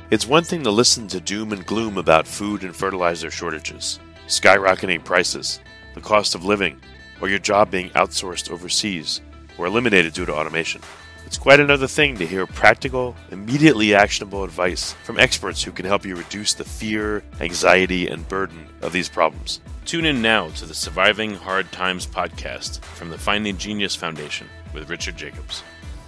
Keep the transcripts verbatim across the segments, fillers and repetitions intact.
It's one thing to listen to doom and gloom about food and fertilizer shortages, skyrocketing prices, the cost of living, or your job being outsourced overseas or eliminated due to automation. It's quite another thing to hear practical, immediately actionable advice from experts who can help you reduce the fear, anxiety, and burden of these problems. Tune in now to the Surviving Hard Times podcast from the Finding Genius Foundation with Richard Jacobs.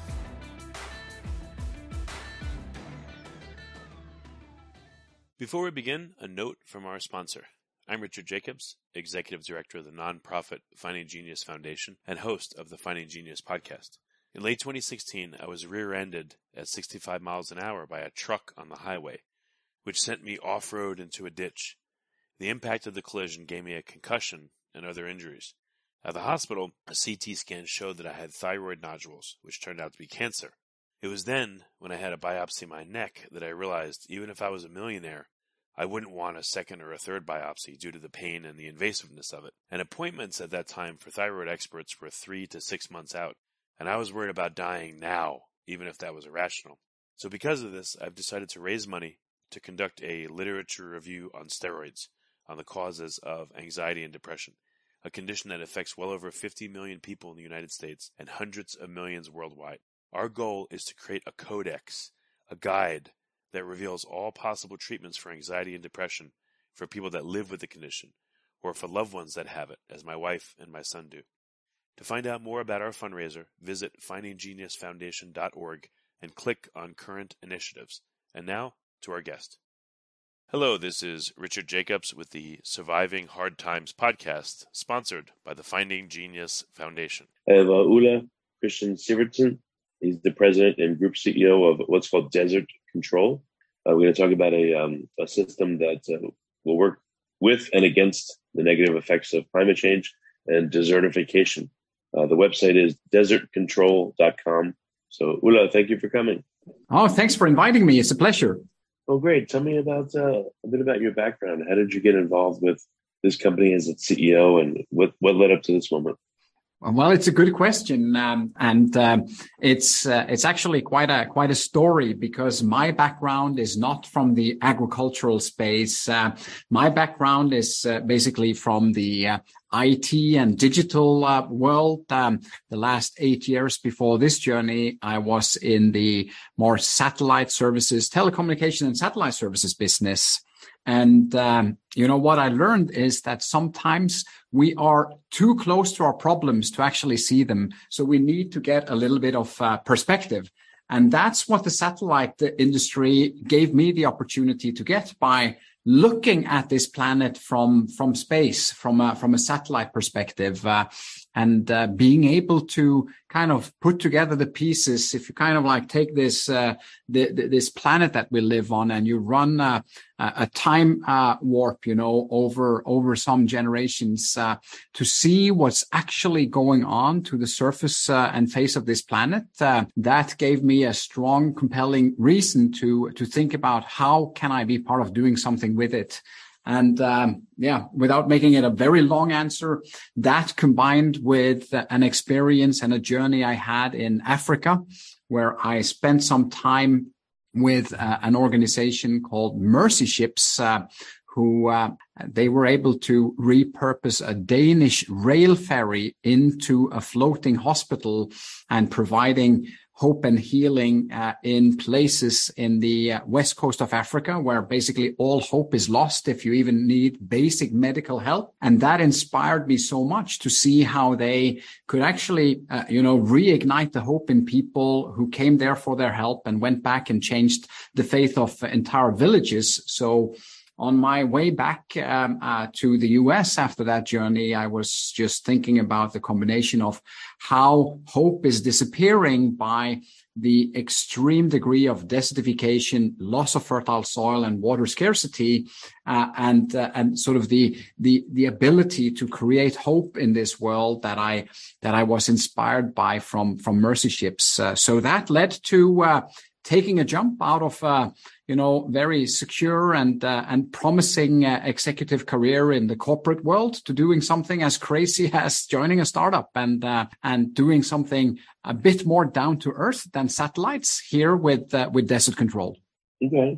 Before we begin, a note from our sponsor. I'm Richard Jacobs, Executive Director of the nonprofit Finding Genius Foundation and host of the Finding Genius podcast. In late twenty sixteen, I was rear-ended at sixty-five miles an hour by a truck on the highway, which sent me off-road into a ditch. The impact of the collision gave me a concussion and other injuries. At the hospital, a C T scan showed that I had thyroid nodules, which turned out to be cancer. It was then, when I had a biopsy of my neck, that I realized even if I was a millionaire, I wouldn't want a second or a third biopsy due to the pain and the invasiveness of it. And appointments at that time for thyroid experts were three to six months out, and I was worried about dying now, even if that was irrational. So because of this, I've decided to raise money to conduct a literature review on steroids, on the causes of anxiety and depression, a condition that affects well over fifty million people in the United States and hundreds of millions worldwide. Our goal is to create a codex, a guide that reveals all possible treatments for anxiety and depression for people that live with the condition, or for loved ones that have it, as my wife and my son do. To find out more about our fundraiser, visit finding genius foundation dot org and click on Current Initiatives. And now, to our guest. Hello, this is Richard Jacobs with the Surviving Hard Times podcast, sponsored by the Finding Genius Foundation. I have uh, Ola Christian Sivertsen. He's the president and group C E O of what's called Desert Control. Uh, we're going to talk about a, um, a system that uh, will work with and against the negative effects of climate change and desertification. Uh, the website is desert control dot com. So, Ola, thank you for coming. Oh, thanks for inviting me. It's a pleasure. Oh, great. Tell me about uh, a bit about your background. How did you get involved with this company as its C E O, and what, what led up to this moment? Well, it's a good question, um, and um, it's uh, it's actually quite a quite a story, because my background is not from the agricultural space. Uh, my background is uh, basically from the uh, I T and digital uh, world. Um, the last eight years before this journey, I was in the more satellite services, telecommunication and satellite services business. And, um, you know, what I learned is that sometimes we are too close to our problems to actually see them. So we need to get a little bit of uh, perspective. And that's what the satellite industry gave me the opportunity to get by looking at this planet from, from space, from a, from a satellite perspective, uh, and uh, being able to kind of put together the pieces. If you kind of like take this uh, the, the, this planet that we live on, and you run uh, a time uh, warp, you know, over over some generations, uh, to see what's actually going on to the surface uh, and face of this planet, uh, that gave me a strong, compelling reason to to think about how can I be part of doing something with it. And um, yeah, without making it a very long answer, that combined with an experience and a journey I had in Africa, where I spent some time with uh, an organization called Mercy Ships, uh, who uh, they were able to repurpose a Danish rail ferry into a floating hospital and providing hope and healing uh, in places in the uh, west coast of Africa, where basically all hope is lost if you even need basic medical help. And that inspired me so much to see how they could actually, uh, you know, reignite the hope in people who came there for their help and went back and changed the faith of entire villages. So on my way back um, uh, to the U S after that journey, I was just thinking about the combination of how hope is disappearing by the extreme degree of desertification, loss of fertile soil, and water scarcity, uh, and uh, and sort of the the the ability to create hope in this world that I that I was inspired by from from Mercy Ships. Uh, so that led to uh, taking a jump out of uh, you know very secure and uh, and promising uh, executive career in the corporate world to doing something as crazy as joining a startup and uh, and doing something a bit more down to earth than satellites here with uh, with Desert Control. Okay.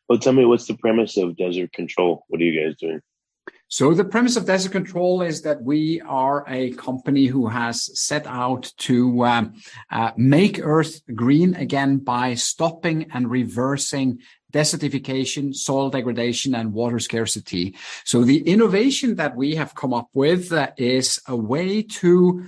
Well, tell me, what's the premise of Desert Control? What are you guys doing? So the premise of Desert Control is that we are a company who has set out to um, uh, make Earth green again by stopping and reversing desertification, soil degradation, and water scarcity. So the innovation that we have come up with uh, is a way to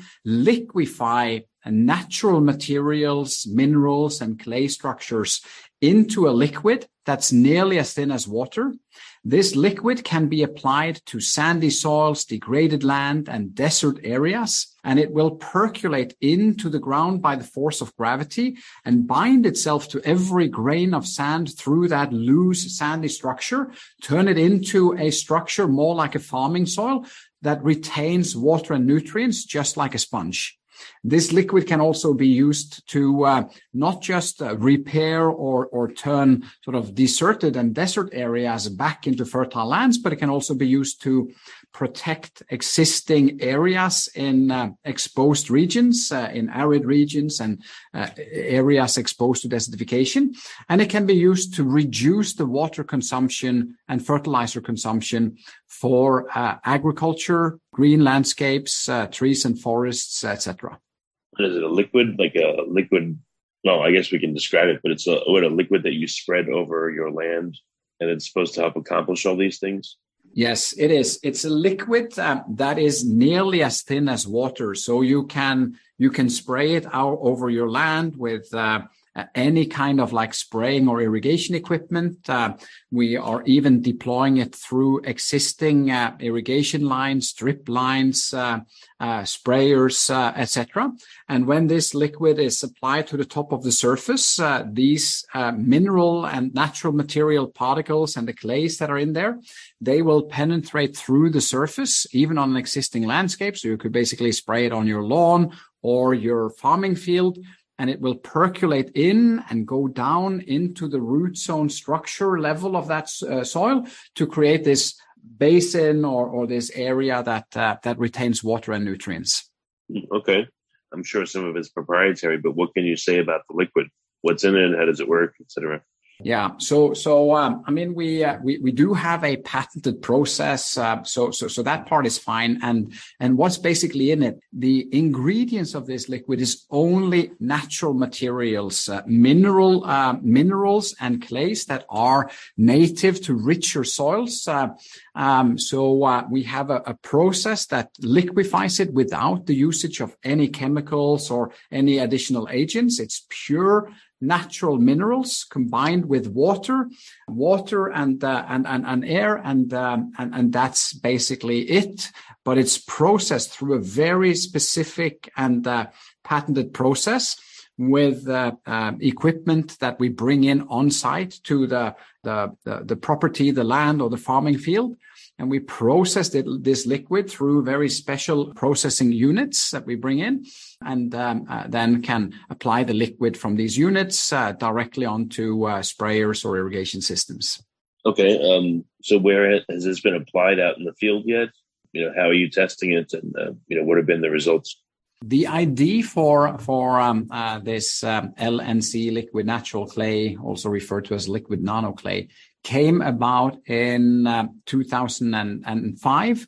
liquefy natural materials, minerals, and clay structures into a liquid that's nearly as thin as water. This liquid can be applied to sandy soils, degraded land, and desert areas, and it will percolate into the ground by the force of gravity and bind itself to every grain of sand through that loose, sandy structure, turn it into a structure more like a farming soil that retains water and nutrients just like a sponge. This liquid can also be used to uh, not just uh, repair or, or turn sort of deserted and desert areas back into fertile lands, but it can also be used to protect existing areas in uh, exposed regions, uh, in arid regions and uh, areas exposed to desertification. And it can be used to reduce the water consumption and fertilizer consumption for uh, agriculture, green landscapes, uh, trees and forests, et cetera. Is it a liquid, like a liquid? Well, I guess we can describe it, but it's a, what, a liquid that you spread over your land, and it's supposed to help accomplish all these things? Yes, it is. It's a liquid um, that is nearly as thin as water. So you can you can spray it out over your land with uh, any kind of like spraying or irrigation equipment. Uh, we are even deploying it through existing uh, irrigation lines, drip lines, uh, uh, sprayers, uh, et cetera. And when this liquid is applied to the top of the surface, uh, these uh, mineral and natural material particles and the clays that are in there, they will penetrate through the surface, even on an existing landscape. So you could basically spray it on your lawn or your farming field, and it will percolate in and go down into the root zone structure level of that uh, soil to create this basin or, or this area that uh, that retains water and nutrients. Okay. I'm sure some of it's proprietary, but what can you say about the liquid? What's in it? How does it work, et cetera? Yeah. So, so, um, I mean, we, uh, we, we do have a patented process. Uh, so, so, so that part is fine. And, and what's basically in it? The ingredients of this liquid is only natural materials, uh, mineral, uh, minerals and clays that are native to richer soils. Uh, um, so, uh, we have a, a process that liquefies it without the usage of any chemicals or any additional agents. It's pure natural minerals combined with water, water and uh, and, and and air, and um, and and that's basically it. But it's processed through a very specific and uh, patented process with uh, uh, equipment that we bring in on site to the, the the the property, the land or the farming field. And we process it, this liquid through very special processing units that we bring in, and um, uh, then can apply the liquid from these units uh, directly onto uh, sprayers or irrigation systems. Okay. Um, so where has this been applied out in the field yet? You know, how are you testing it, and uh, you know, what have been the results? The idea for for um, uh, this um, L N C, liquid natural clay, also referred to as liquid nano clay, came about in uh, two thousand five.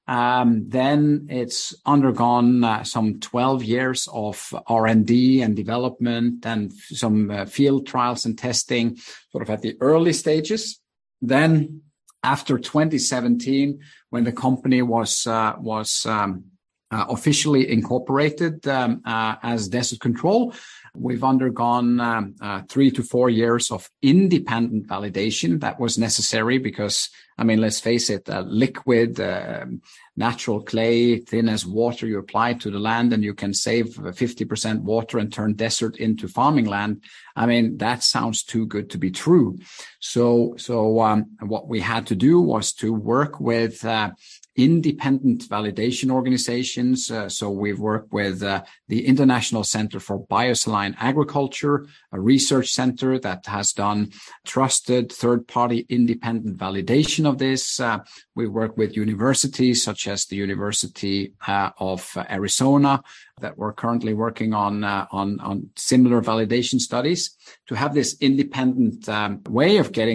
Um, then it's undergone uh, some twelve years of R and D and development and some uh, field trials and testing, sort of at the early stages. Then after twenty seventeen, when the company was uh, was um, Uh, officially incorporated um, uh, as Desert Control, we've undergone um, uh, three to four years of independent validation that was necessary because, I mean, let's face it, uh, liquid, uh, natural clay, thin as water, you apply it to the land and you can save fifty percent water and turn desert into farming land. I mean, that sounds too good to be true. So, so um, what we had to do was to work with uh, independent validation organizations. Uh, so we've worked with uh, the International Center for Biosaline Agriculture, a research center that has done trusted third-party independent validation of this. Uh, we work with universities such as the University uh, of Arizona that we're currently working on, uh, on, on similar validation studies to have this independent um, way of getting that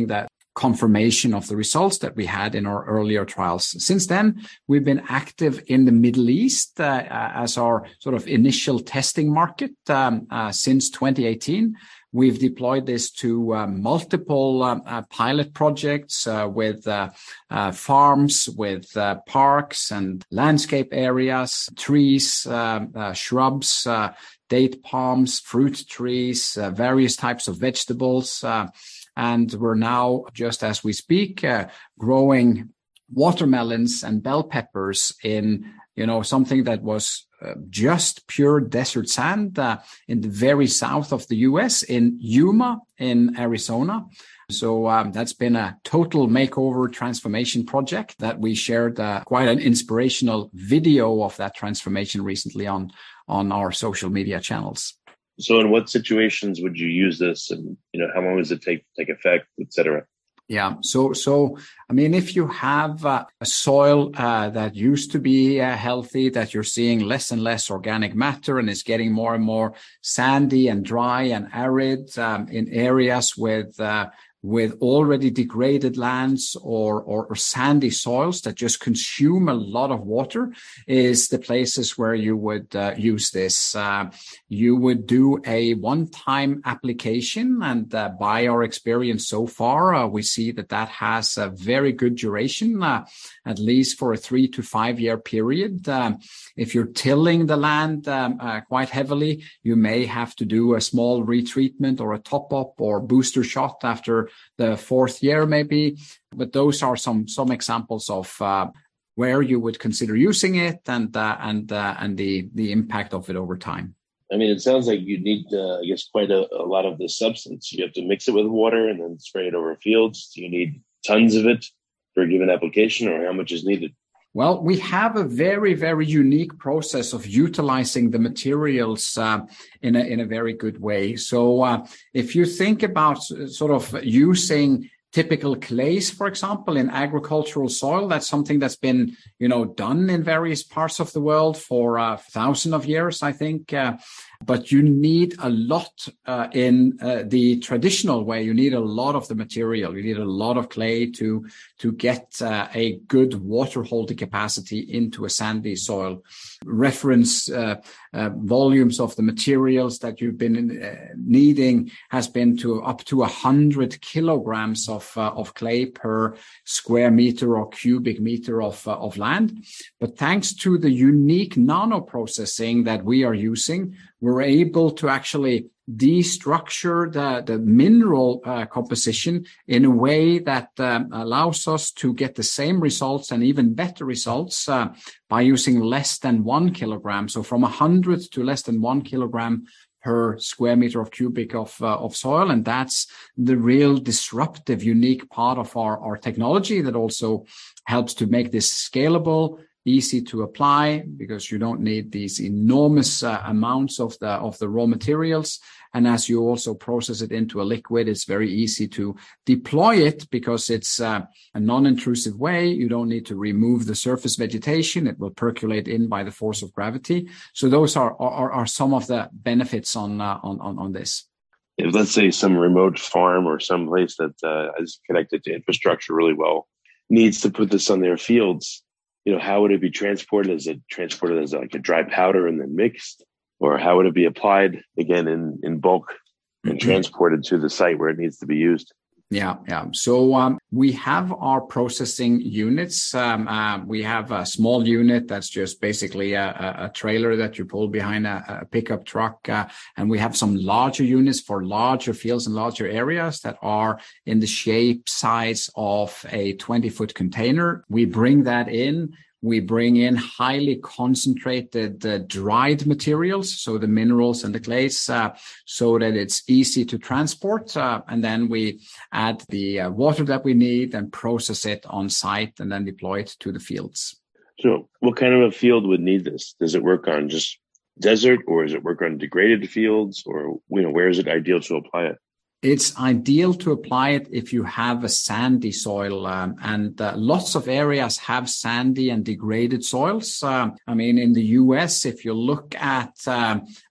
confirmation of the results that we had in our earlier trials. Since then, we've been active in the Middle East uh, as our sort of initial testing market um, uh, since twenty eighteen. We've deployed this to uh, multiple uh, uh, pilot projects uh, with uh, uh, farms, with uh, parks and landscape areas, trees, uh, uh, shrubs, uh, date palms, fruit trees, uh, various types of vegetables. Uh, and we're now, just as we speak, uh, growing watermelons and bell peppers in, you know, something that was uh, just pure desert sand uh, in the very south of the U S, in Yuma, in Arizona. So um, that's been a total makeover transformation project that we shared uh, quite an inspirational video of that transformation recently on, on our social media channels. So in what situations would you use this, and you know, how long does it take to take effect, et cetera? Yeah. So, so, I mean, if you have uh, a soil uh, that used to be uh, healthy, that you're seeing less and less organic matter and is getting more and more sandy and dry and arid um, in areas with uh, with already degraded lands or, or, or sandy soils that just consume a lot of water, is the places where you would uh, use this. Uh, you would do a one-time application, and uh, by our experience so far, uh, we see that that has a very good duration, uh, at least for a three to five year period. Um, if you're tilling the land um, uh, quite heavily, you may have to do a small retreatment or a top-up or booster shot after the fourth year, maybe. But those are some some examples of uh, where you would consider using it, and uh, and uh, and the the impact of it over time. I mean, it sounds like you need, uh, I guess, quite a, a lot of this substance. You have to mix it with water and then spray it over fields. Do you need tons of it for a given application, or how much is needed? Well, we have a very, very unique process of utilizing the materials uh, in a in a very good way. So uh, if you think about sort of using typical clays, for example, in agricultural soil, that's something that's been, you know, done in various parts of the world for a uh, thousand of years, I think. Uh, but you need a lot uh, in uh, the traditional way. You need a lot of the material. You need a lot of clay to to get uh, a good water holding capacity into a sandy soil. Reference uh, uh, volumes of the materials that you've been uh, needing has been to up to a hundred kilograms of uh, of clay per square meter or cubic meter of uh, of land. But thanks to the unique nano processing that we are using, we're able to actually destructure the, the mineral uh, composition in a way that um, allows us to get the same results and even better results uh, by using less than one kilogram. So from one hundred to less than one kilogram per square meter of cubic of uh, of soil. And that's the real disruptive, unique part of our, our technology that also helps to make this scalable, easy to apply, because you don't need these enormous uh, amounts of the of the raw materials. And as you also process it into a liquid, it's very easy to deploy it because it's uh, a non-intrusive way. You don't need to remove the surface vegetation. It will percolate in by the force of gravity. So those are are, are some of the benefits on, uh, on on on this. If, let's say, some remote farm or some place that uh, is connected to infrastructure really well needs to put this on their fields, you know, how would it be transported? Is it transported as like a dry powder and then mixed? Or how would it be applied, again, in, in bulk and mm-hmm. transported to the site where it needs to be used? Yeah, yeah. So um, we have our processing units. Um, uh, we have a small unit that's just basically a, a trailer that you pull behind a, a pickup truck. Uh, and we have some larger units for larger fields and larger areas that are in the shape, size of a twenty-foot container. We bring that in. We bring in highly concentrated uh, dried materials, so the minerals and the clays, uh, so that it's easy to transport. Uh, and then we add the uh, water that we need and process it on site and then deploy it to the fields. So what kind of a field would need this? Does it work on just desert, or does it work on degraded fields, or, you know, where is it ideal to apply it? It's ideal to apply it if you have a sandy soil, um, and uh, lots of areas have sandy and degraded soils. Uh, I mean, in the U S, if you look at um,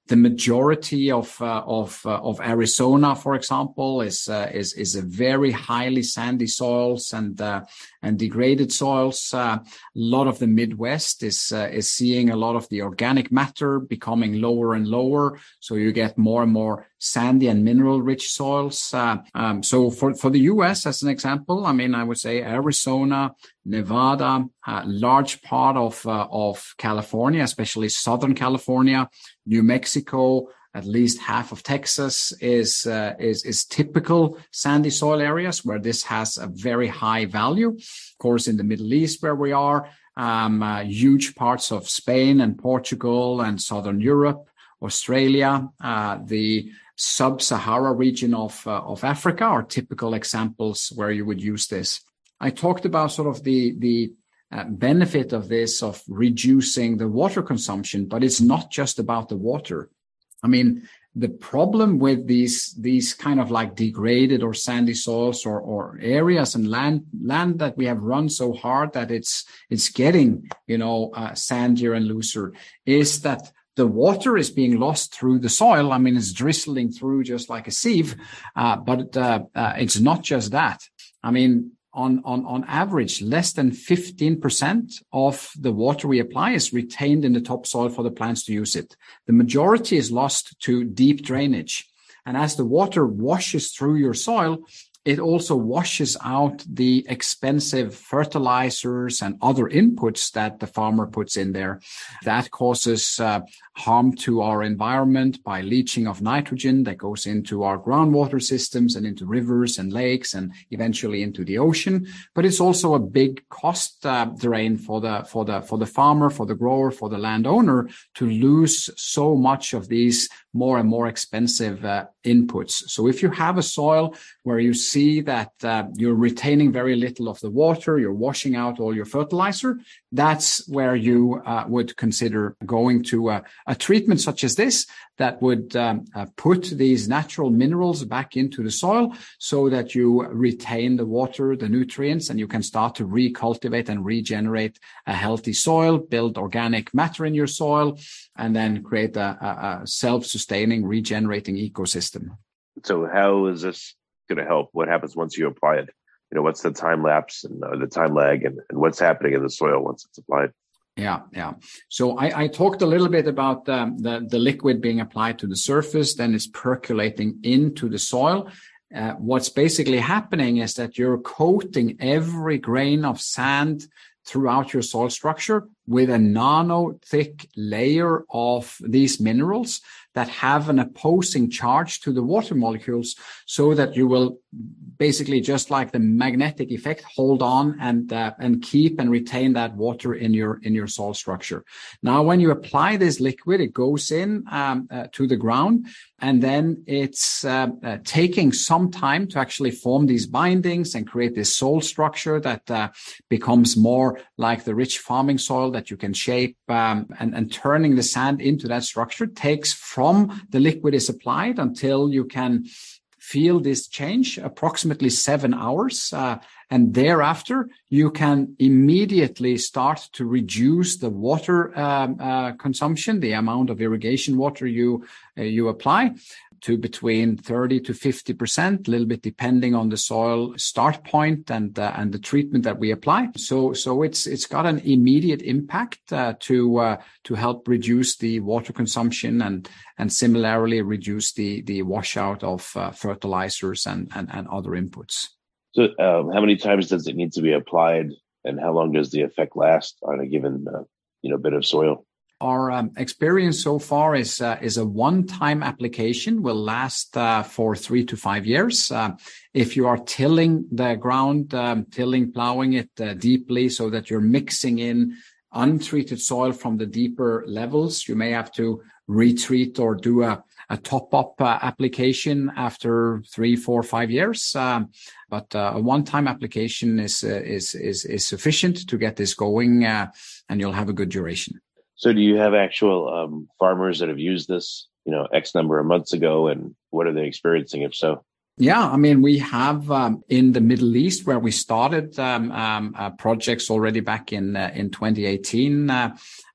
the majority of uh, of uh, of Arizona, for example, is uh, is is a very highly sandy soils and uh, and degraded soils. Uh, a lot of the Midwest is uh, is seeing a lot of the organic matter becoming lower and lower, so you get more and more sandy and mineral-rich soils. Uh, um, so for for the U S, as an example, I mean, I would say Arizona, Nevada, a large part of uh, of California, especially Southern California, New Mexico, at least half of Texas is uh, is is typical sandy soil areas where this has a very high value. Of course, in the Middle East where we are, um, uh, huge parts of Spain and Portugal and Southern Europe, Australia, uh, the sub-Sahara region of uh, of Africa are typical examples where you would use this. I talked about sort of the the uh, benefit of this, of reducing the water consumption, but it's not just about the water. I mean, the problem with these these kind of like degraded or sandy soils or or areas and land land that we have run so hard that it's it's getting, you know, uh, sandier and looser, is that the water is being lost through the soil. I mean, it's drizzling through just like a sieve, uh, but uh, uh, it's not just that. I mean, on, on, on average, less than fifteen percent of the water we apply is retained in the topsoil for the plants to use it. The majority is lost to deep drainage. And as the water washes through your soil, it also washes out the expensive fertilizers and other inputs that the farmer puts in there. That causes uh, harm to our environment by leaching of nitrogen that goes into our groundwater systems and into rivers and lakes and eventually into the ocean. But it's also a big cost uh, drain for the for the for the farmer, for the grower, for the landowner to lose so much of these more and more expensive uh, inputs. So if you have a soil where you see that uh, you're retaining very little of the water, you're washing out all your fertilizer, that's where you uh, would consider going to a, a treatment such as this that would um, uh, put these natural minerals back into the soil so that you retain the water, the nutrients, and you can start to recultivate and regenerate a healthy soil, build organic matter in your soil, and then create a, a, a self-sustaining, regenerating ecosystem. So how is this going to help? What happens once you apply it? You know, what's the time lapse and uh, the time lag, and, and what's happening in the soil once it's applied? Yeah, yeah. So I, I talked a little bit about um, the, the liquid being applied to the surface, then it's percolating into the soil. Uh, what's basically happening is that you're coating every grain of sand throughout your soil structure with a nano-thick layer of these minerals that have an opposing charge to the water molecules, so that you will basically, just like the magnetic effect, hold on and uh, and keep and retain that water in your in your soil structure. Now, when you apply this liquid, it goes in um, uh, to the ground, and then it's uh, uh, taking some time to actually form these bindings and create this soil structure that uh, becomes more like the rich farming soil that you can shape, um, and, and turning the sand into that structure takes from the liquid is applied until you can feel this change approximately seven hours. Uh, and thereafter, you can immediately start to reduce the water um, uh, consumption, the amount of irrigation water you uh, you apply, to between thirty to fifty percent, a little bit depending on the soil start point and uh, and the treatment that we apply. So so it's it's got an immediate impact uh, to uh, to help reduce the water consumption and and similarly reduce the the washout of uh, fertilizers and, and and other inputs. So um, how many times does it need to be applied, and how long does the effect last on a given uh, you know bit of soil? Our um, experience so far is uh, is a one-time application, will last uh, for three to five years. Uh, if you are tilling the ground, um, tilling, plowing it uh, deeply so that you're mixing in untreated soil from the deeper levels, you may have to retreat or do a, a top-up uh, application after three, four, five years. Um, but uh, a one-time application is, uh, is is is sufficient to get this going, uh, and you'll have a good duration. So do you have actual um, farmers that have used this, you know, X number of months ago, and what are they experiencing, if so? Yeah, I mean, we have um, in the Middle East, where we started um, um, uh, projects already back in uh, in twenty eighteen. Uh,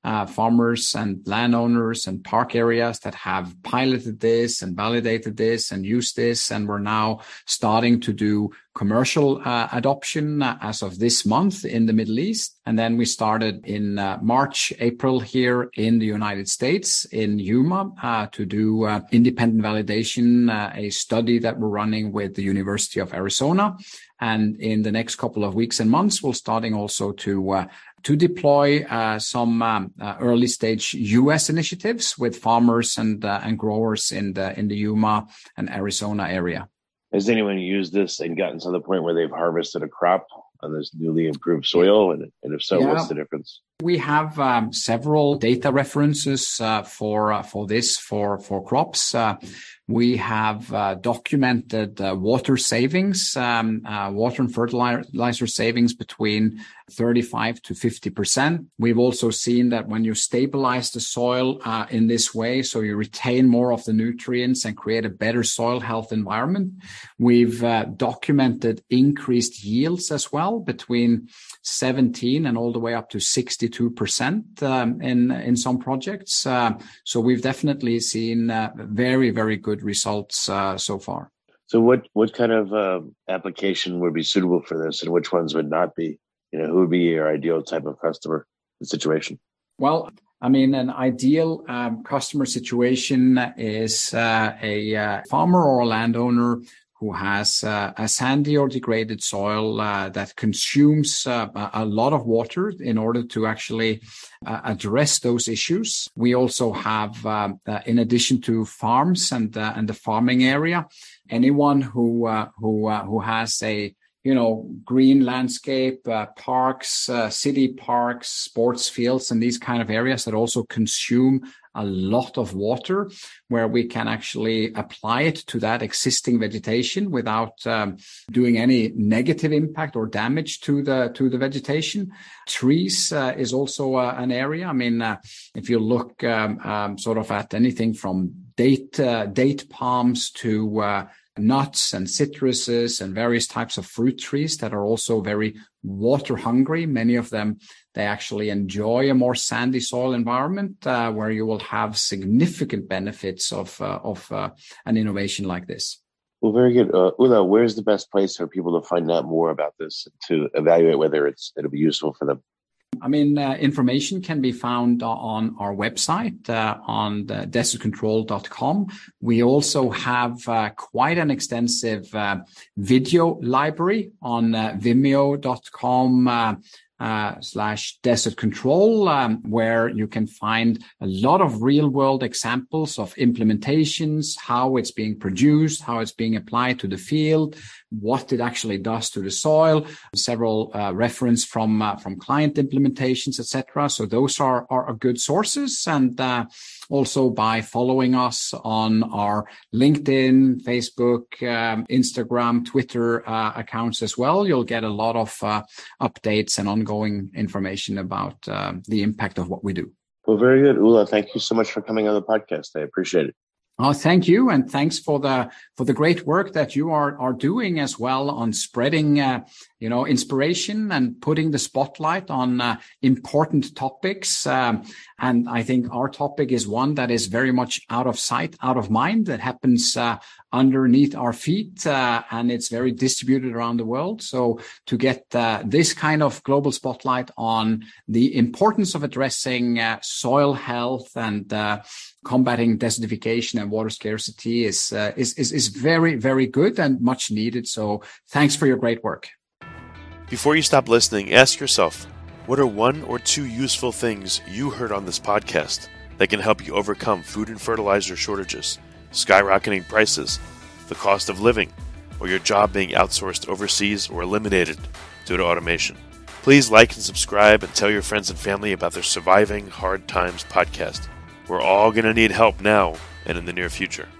uh, farmers and landowners and park areas that have piloted this and validated this and used this. And we're now starting to do commercial uh, adoption uh, as of this month in the Middle East. And then we started in uh, March, April here in the United States in Yuma uh, to do uh, independent validation, uh, a study that we're running with the University of Arizona. And in the next couple of weeks and months, we're starting also to uh, to deploy uh, some um, uh, early stage U S initiatives with farmers and uh, and growers in the in the Yuma and Arizona area. Has anyone used this and gotten to the point where they've harvested a crop on this newly improved soil? And, and if so, yeah. What's the difference? We have um, several data references uh, for uh, for this for for crops. Uh, we have uh, documented uh, water savings, um, uh, water and fertilizer savings between thirty-five to fifty percent. We've also seen that when you stabilize the soil uh, in this way, so you retain more of the nutrients and create a better soil health environment, we've uh, documented increased yields as well between seventeen and all the way up to sixty-two percent um, in in some projects. Uh, so we've definitely seen uh, very, very good results uh, so far. So what, what kind of uh, application would be suitable for this and which ones would not be? You know, who would be your ideal type of customer situation? Well, I mean, an ideal um, customer situation is uh, a uh, farmer or a landowner who has uh, a sandy or degraded soil uh, that consumes uh, a lot of water in order to actually uh, address those issues. We also have, uh, uh, in addition to farms and uh, and the farming area, anyone who uh, who uh, who has a you know, green landscape, uh, parks, uh, city parks, sports fields, and these kind of areas that also consume a lot of water, where we can actually apply it to that existing vegetation without um, doing any negative impact or damage to the to the vegetation. Trees uh, is also uh, an area. I mean, uh, if you look um, um, sort of at anything from date uh, date palms to uh, nuts and citruses and various types of fruit trees that are also very water hungry. Many of them, they actually enjoy a more sandy soil environment uh, where you will have significant benefits of uh, of uh, an innovation like this. Well, very good. Uh, Ulla, where's the best place for people to find out more about this, to evaluate whether it's it'll be useful for them? I mean, uh, information can be found on our website, uh, on the desert control dot com. We also have uh, quite an extensive uh, video library on uh, vimeo dot com uh, uh, slash desert control, um, where you can find a lot of real world examples of implementations, how it's being produced, how it's being applied to the field, what it actually does to the soil, several uh, reference from uh, from client implementations, et cetera. So those are, are good sources. And uh, also by following us on our LinkedIn, Facebook, um, Instagram, Twitter uh, accounts as well, you'll get a lot of uh, updates and ongoing information about uh, the impact of what we do. Well, very good. Ulla, thank you so much for coming on the podcast. I appreciate it. Oh, thank you. And thanks for the, for the great work that you are, are doing as well on spreading, uh, you know, inspiration and putting the spotlight on uh, important topics. Um, and I think our topic is one that is very much out of sight, out of mind, that happens uh, underneath our feet, uh, and it's very distributed around the world. So to get uh, this kind of global spotlight on the importance of addressing uh, soil health and uh, combating desertification and water scarcity is, uh, is is is very, very good and much needed. So thanks for your great work. Before you stop listening, ask yourself, what are one or two useful things you heard on this podcast that can help you overcome food and fertilizer shortages, skyrocketing prices, the cost of living, or your job being outsourced overseas or eliminated due to automation? Please like and subscribe and tell your friends and family about their Surviving Hard Times podcast. We're all going to need help now and in the near future.